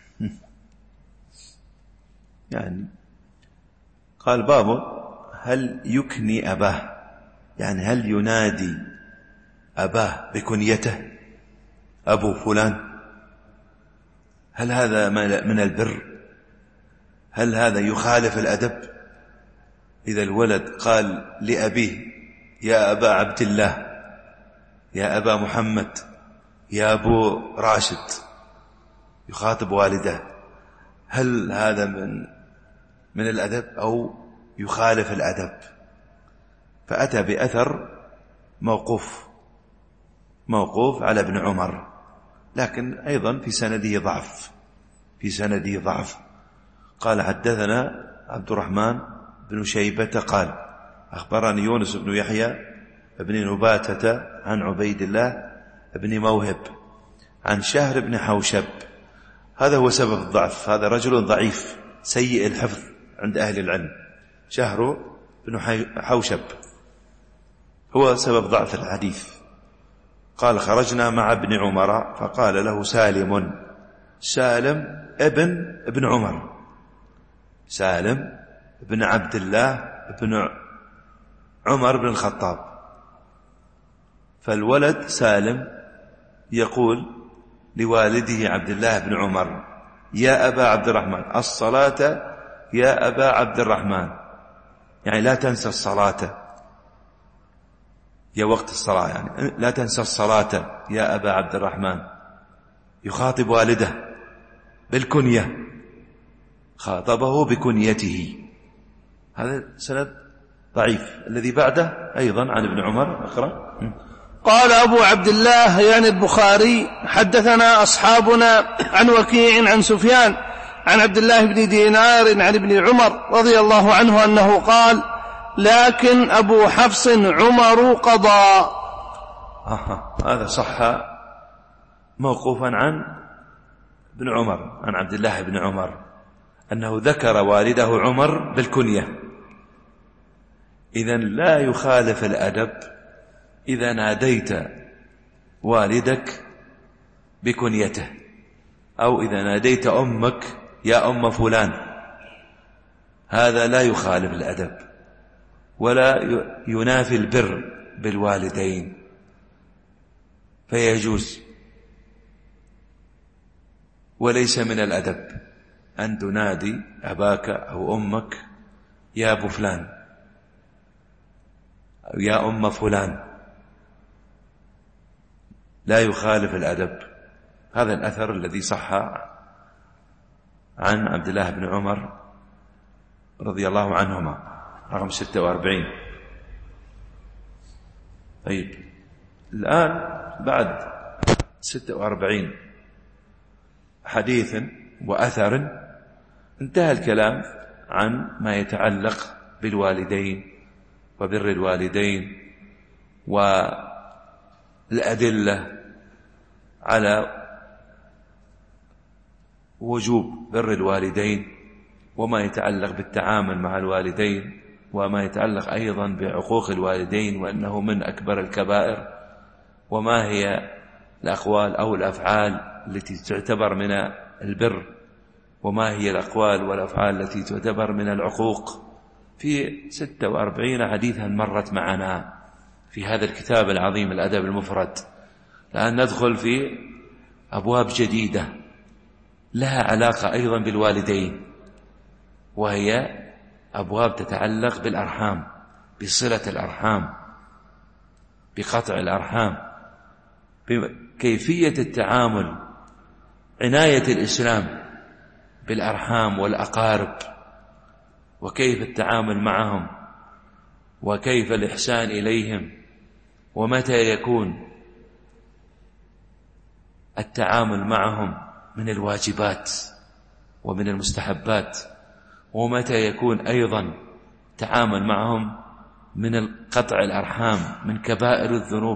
يعني قال بابه: هل يكني أباه، يعني هل ينادي أباه بكنيته أبو فلان؟ هل هذا من البر؟ هل هذا يخالف الأدب؟ إذا الولد قال لأبيه: يا أبا عبد الله، يا أبا محمد، يا أبو راشد، يخاطب والده، هل هذا من من الأدب أو يخالف الأدب؟ فأتى بأثر موقوف موقوف على ابن عمر، لكن أيضا في سنده ضعف في سنده ضعف قال: حدثنا عبد الرحمن بن شيبة قال: أخبرني يونس بن يحيى بن نباتة عن عبيد الله بن موهب عن شهر بن حوشب. هذا هو سبب الضعف، هذا رجل ضعيف سيء الحفظ عند أهل العلم، شهر بن حوشب هو سبب ضعف الحديث. قال: خرجنا مع ابن عمر فقال له سالم، سالم ابن ابن عمر، سالم ابن عبد الله ابن عمر بن الخطاب. فالولد سالم يقول لوالده عبد الله بن عمر: يا أبا عبد الرحمن، الصلاة يا أبا عبد الرحمن، يعني لا تنسى الصلاة، يا وقت الصلاة، يعني لا تنسى الصلاة يا أبا عبد الرحمن. يخاطب والده بالكنية، خاطبه بكنيته. هذا سند ضعيف. الذي بعده أيضا عن ابن عمر، اقرأ. قال أبو عبد الله يعني البخاري: حدثنا أصحابنا عن وكيع عن سفيان عن عبد الله بن دينار عن ابن عمر رضي الله عنه أنه قال: لكن أبو حفص عمر قضى. آه هذا صح موقوفا عن ابن عمر، عن عبد الله بن عمر، أنه ذكر والده عمر بالكنية. إذن لا يخالف الأدب إذا ناديت والدك بكنيته، أو إذا ناديت أمك يا أم فلان، هذا لا يخالف الأدب ولا ينافي البر بالوالدين، فيجوز. وليس من الأدب أن تنادي أباك أو أمك يا أبو فلان أو يا أم فلان، لا يخالف الأدب. هذا الأثر الذي صح عن عبد الله بن عمر رضي الله عنهما، رقم ستة وأربعين. طيب، الآن بعد ستة وأربعين حديث وأثر انتهى الكلام عن ما يتعلق بالوالدين وبر الوالدين والأدلة على وجوب بر الوالدين، وما يتعلق بالتعامل مع الوالدين، وما يتعلق أيضا بعقوق الوالدين وأنه من أكبر الكبائر، وما هي الأقوال أو الأفعال التي تعتبر من البر، وما هي الأقوال والأفعال التي تعتبر من العقوق. في ستة وأربعين حديثا مرت معنا في هذا الكتاب العظيم الأدب المفرد. الآن ندخل في أبواب جديدة لها علاقة أيضا بالوالدين، وهي أبواب تتعلق بالأرحام، بصلة الأرحام، بقطع الأرحام، بكيفية التعامل، عناية الإسلام بالأرحام والأقارب، وكيف التعامل معهم، وكيف الإحسان إليهم، ومتى يكون التعامل معهم من الواجبات ومن المستحبات، ومتى يكون أيضا التعامل معهم من قطع الأرحام من كبائر الذنوب.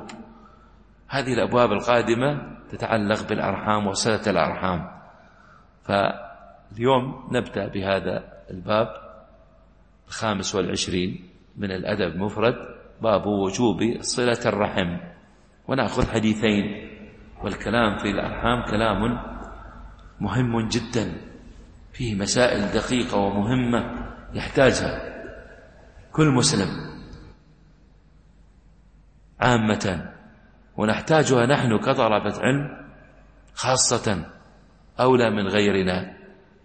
هذه الأبواب القادمة تتعلق بالأرحام وصلة الأرحام. ف اليوم نبدأ بهذا الباب الخامس والعشرين من الأدب المفرد، باب وجوب صلة الرحم، ونأخذ حديثين. والكلام في الأرحام كلام مهم جدا، فيه مسائل دقيقة ومهمة يحتاجها كل مسلم عامة، ونحتاجها نحن كطلبة علم خاصة أولى من غيرنا.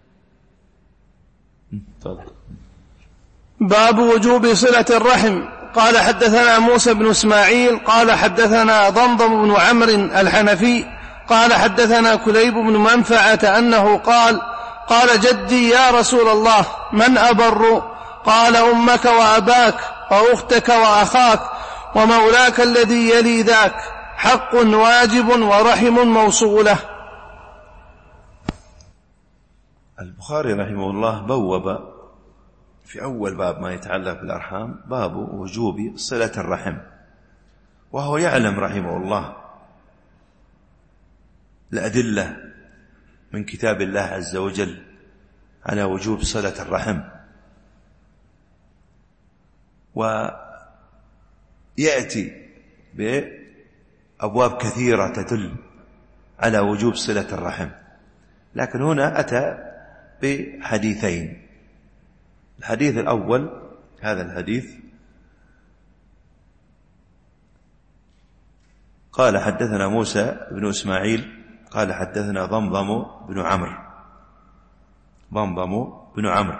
باب وجوب صلة الرحم. قال حدثنا موسى بن إسماعيل قال حدثنا ضمضم بن عمرو الحنفي قال حدثنا كليب بن منفعة أنه قال قال جدي يا رسول الله من أبر؟ قال أمك وأباك وأختك وأخاك ومولاك الذي يلي ذاك، حق واجب ورحم موصولة. البخاري رحمه الله بوب في أول باب ما يتعلق بالأرحام باب وجوب صلة الرحم، وهو يعلم رحمه الله الأدلة من كتاب الله عز وجل على وجوب صلة الرحم، ويأتي بأبواب كثيرة تدل على وجوب صلة الرحم، لكن هنا أتى بحديثين. الحديث الأول هذا الحديث قال حدثنا موسى بن إسماعيل قال حدثنا ضمضم بن عمرو ضمضم بن عمرو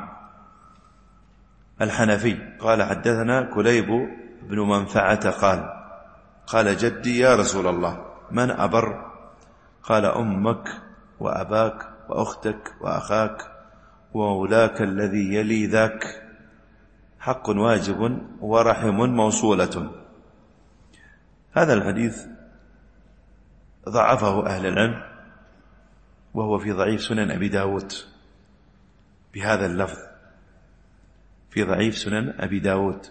الحنفي قال حدثنا كليب بن منفعة قال قال جدي يا رسول الله من أبر؟ قال أمك وأباك وأختك وأخاك ومولاك الذي يلي ذاك، حق واجب ورحم موصولة. هذا الحديث ضعفه أهل العلم، وهو في ضعيف سنن أبي داود بهذا اللفظ، في ضعيف سنن أبي داود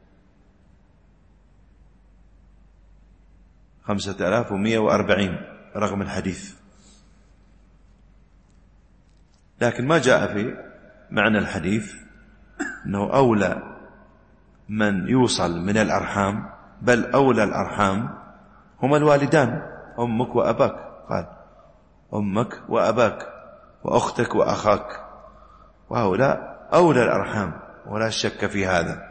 خمسة آلاف ومئة وأربعين رقم الحديث. لكن ما جاء في معنى الحديث أنه أولى من يوصل من الأرحام، بل أولى الأرحام هما الوالدان، أمك وأباك، قال أمك وأباك وأختك وأخاك، وهؤلاء أولى الأرحام ولا شك في هذا.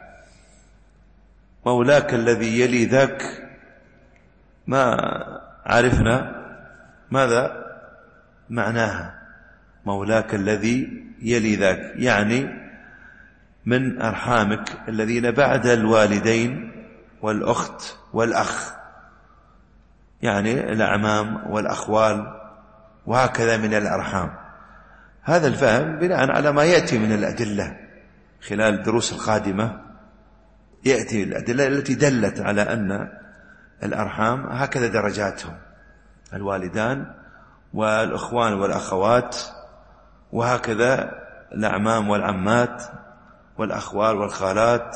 مولاك الذي يلي ذاك ما عرفنا ماذا معناها. مولاك الذي يلي ذاك يعني من أرحامك الذين بعد الوالدين والأخت والأخ، يعني الأعمام والأخوال وهكذا من الأرحام. هذا الفهم بناء على ما يأتي من الأدلة خلال الدروس القادمة، يأتي الأدلة التي دلت على أن الأرحام هكذا درجاتهم، الوالدان والأخوان والأخوات، وهكذا الأعمام والعمات والأخوال والخالات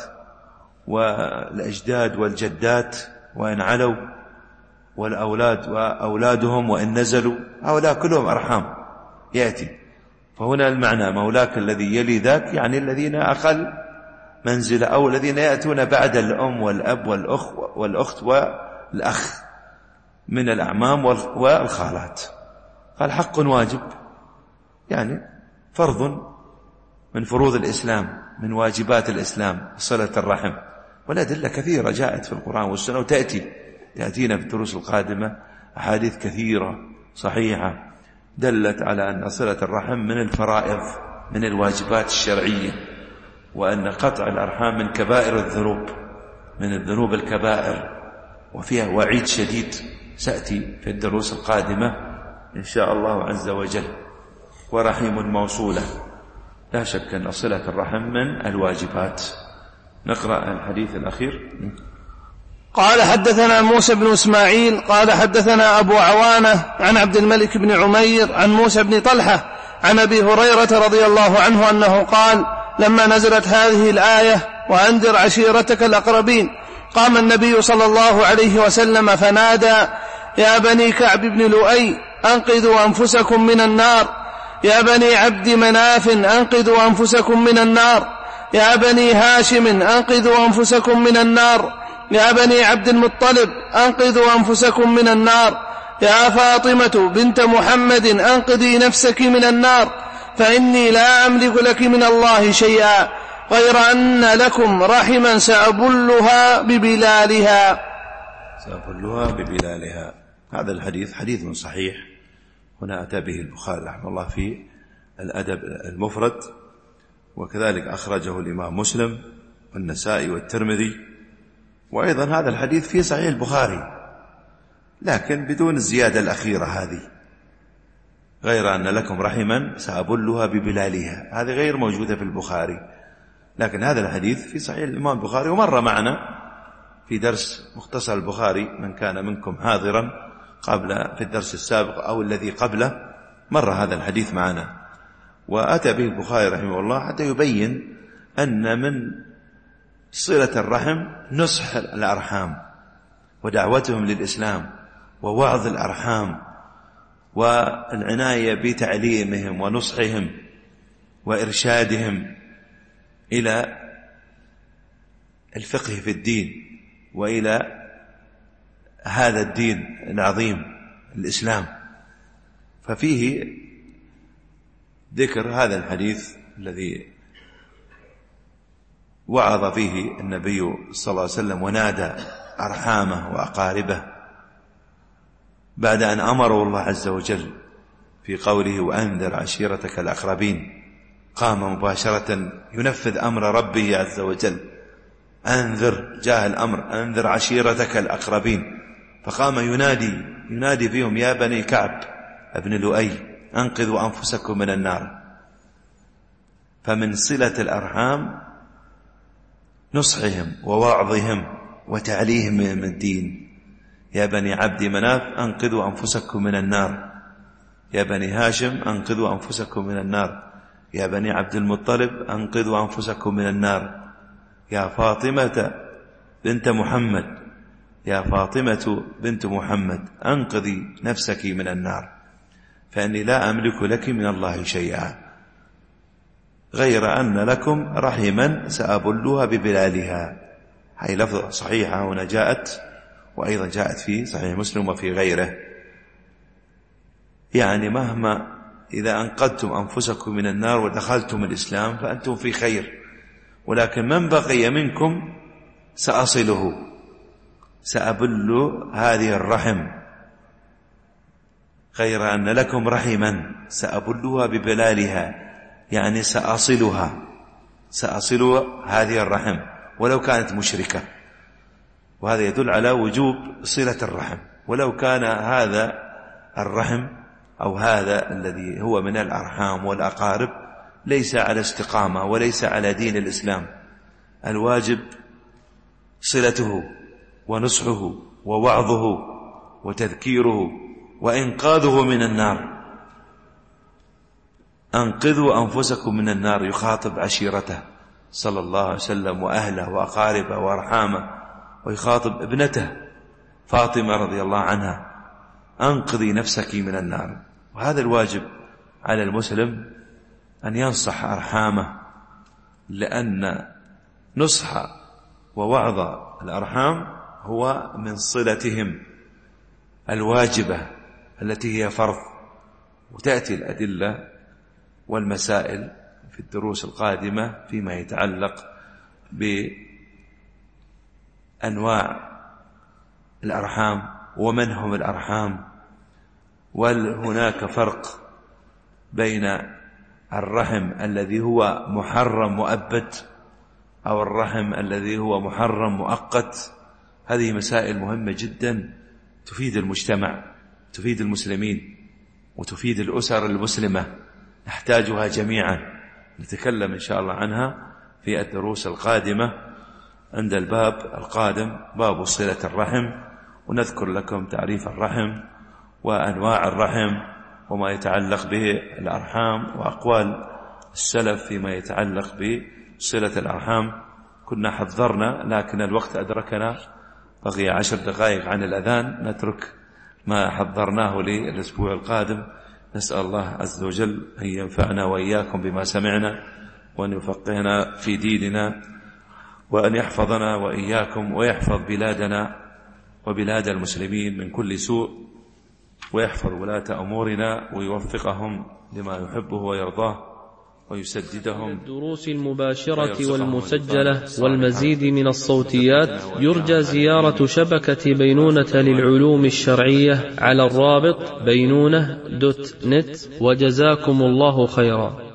والأجداد والجدات وإن علوا، والأولاد وأولادهم وإن نزلوا، هؤلاء كلهم أرحام يأتي. فهنا المعنى مولاك الذي يلي ذاك يعني الذين أقل منزلة، أو الذين يأتون بعد الأم والأب والأخ والأخت والأخ من الأعمام والخالات. قال حق واجب يعني فرض من فروض الإسلام، من واجبات الإسلام صلة الرحم، والأدلة كثيرة جاءت في القرآن والسنة، وتأتي تأتينا في الدروس القادمة أحاديث كثيرة صحيحة دلت على أن صلة الرحم من الفرائض من الواجبات الشرعية، وأن قطع الأرحام من كبائر الذنوب، من الذنوب الكبائر، وفيها وعيد شديد سأتي في الدروس القادمة إن شاء الله عز وجل. ورحيم موصولة، لا شك أن صلة الرحم من الواجبات. نقرأ الحديث الأخير. قال حدثنا موسى بن إسماعيل قال حدثنا أبو عوانة عن عبد الملك بن عمير عن موسى بن طلحة عن أبي هريرة رضي الله عنه أنه قال لما نزلت هذه الآية وأنذر عشيرتك الأقربين، قام النبي صلى الله عليه وسلم فنادى يا بني كعب بن لؤي أنقذوا أنفسكم من النار، يا بني عبد مناف أنقذوا أنفسكم من النار، يا بني هاشم أنقذوا أنفسكم من النار، يا بني عبد المطلب أنقذوا أنفسكم من النار، يا فاطمة بنت محمد أنقذي نفسك من النار، فإني لا أملك لك من الله شيئا غير أن لكم رحما سأبلها ببلالها سأبلها ببلالها. هذا الحديث حديث صحيح، هنا أتى به البخاري رحمه الله في الأدب المفرد، وكذلك أخرجه الإمام مسلم والنسائي والترمذي، وأيضا هذا الحديث في صحيح البخاري لكن بدون الزيادة الأخيرة هذه، غير أن لكم رحما سأبلها ببلالها، هذه غير موجودة في البخاري، لكن هذا الحديث في صحيح الإمام البخاري ومر معنا في درس مختصر البخاري، من كان منكم حاضرا قبل في الدرس السابق أو الذي قبله مر هذا الحديث معنا. وأتى به البخاري رحمه الله حتى يبين أن من صلة الرحم نصح الأرحام ودعوتهم للإسلام ووعظ الأرحام والعناية بتعليمهم ونصحهم وإرشادهم إلى الفقه في الدين وإلى هذا الدين العظيم الإسلام. ففيه ذكر هذا الحديث الذي وعظ فيه النبي صلى الله عليه وسلم ونادى أرحامه وأقاربه بعد أن أمره الله عز وجل في قوله وأنذر عشيرتك الأقربين، قام مباشرة ينفذ أمر ربه عز وجل، أنذر، جاء الأمر أنذر عشيرتك الأقربين، فقام ينادي ينادي فيهم يا بني كعب ابن لؤي أنقذوا أنفسكم من النار. فمن صلة الأرحام نصحهم ووعظهم وتعليهم من الدين. يا بني عبد مناف أنقذوا أنفسكم من النار، يا بني هاشم أنقذوا أنفسكم من النار، يا بني عبد المطلب أنقذوا أنفسكم من النار، يا فاطمة بنت محمد يا فاطمة بنت محمد أنقذي نفسك من النار، فإني لا أملك لك من الله شيئا غير أن لكم رحما سأبلها ببلالها. هذه لفظة صحيحة هنا جاءت، وأيضا جاءت في صحيح مسلم وفي غيره. يعني مهما إذا أنقذتم أنفسكم من النار ودخلتم الإسلام فأنتم في خير، ولكن من بقي منكم سأصله، سأبل هذه الرحم، غير أن لكم رحما سأبلها ببلالها، يعني سأصلها سأصل هذه الرحم ولو كانت مشركة. وهذا يدل على وجوب صلة الرحم، ولو كان هذا الرحم أو هذا الذي هو من الأرحام والأقارب ليس على استقامة وليس على دين الإسلام، الواجب صلته ونصحه ووعظه وتذكيره وإنقاذه من النار. أنقذوا أنفسكم من النار، يخاطب عشيرته صلى الله عليه وسلم وأهله وأقاربه وأرحامه، ويخاطب ابنته فاطمة رضي الله عنها أنقذي نفسك من النار. وهذا الواجب على المسلم أن ينصح أرحامه، لأن نصح ووعظ الأرحام هو من صلتهم الواجبة التي هي فرض. وتأتي الأدلة والمسائل في الدروس القادمة فيما يتعلق بأنواع الأرحام ومن هم الأرحام، وهناك فرق بين الرحم الذي هو محرم مؤبد أو الرحم الذي هو محرم مؤقت. هذه مسائل مهمة جدا تفيد المجتمع، تفيد المسلمين، وتفيد الأسر المسلمة، نحتاجها جميعا. نتكلم إن شاء الله عنها في الدروس القادمة عند الباب القادم، باب صلة الرحم، ونذكر لكم تعريف الرحم وأنواع الرحم وما يتعلق به الأرحام وأقوال السلف فيما يتعلق بصلة الأرحام. كنا حذرنا لكن الوقت أدركنا، بقي عشر دقائق عن الأذان، نترك ما حذرناه للأسبوع القادم نسأل الله عز وجل أن ينفعنا وإياكم بما سمعنا، وأن يفقهنا في ديننا، وأن يحفظنا وإياكم ويحفظ بلادنا وبلاد المسلمين من كل سوء، ويحفظ ولاة أمورنا ويوفقهم لما يحبه ويرضاه ويسددهم. الدروس المباشرة والمسجلة والمزيد من الصوتيات يرجى زيارة شبكة بينونة للعلوم الشرعية على الرابط بينونة دوت نت، وجزاكم الله خيرا.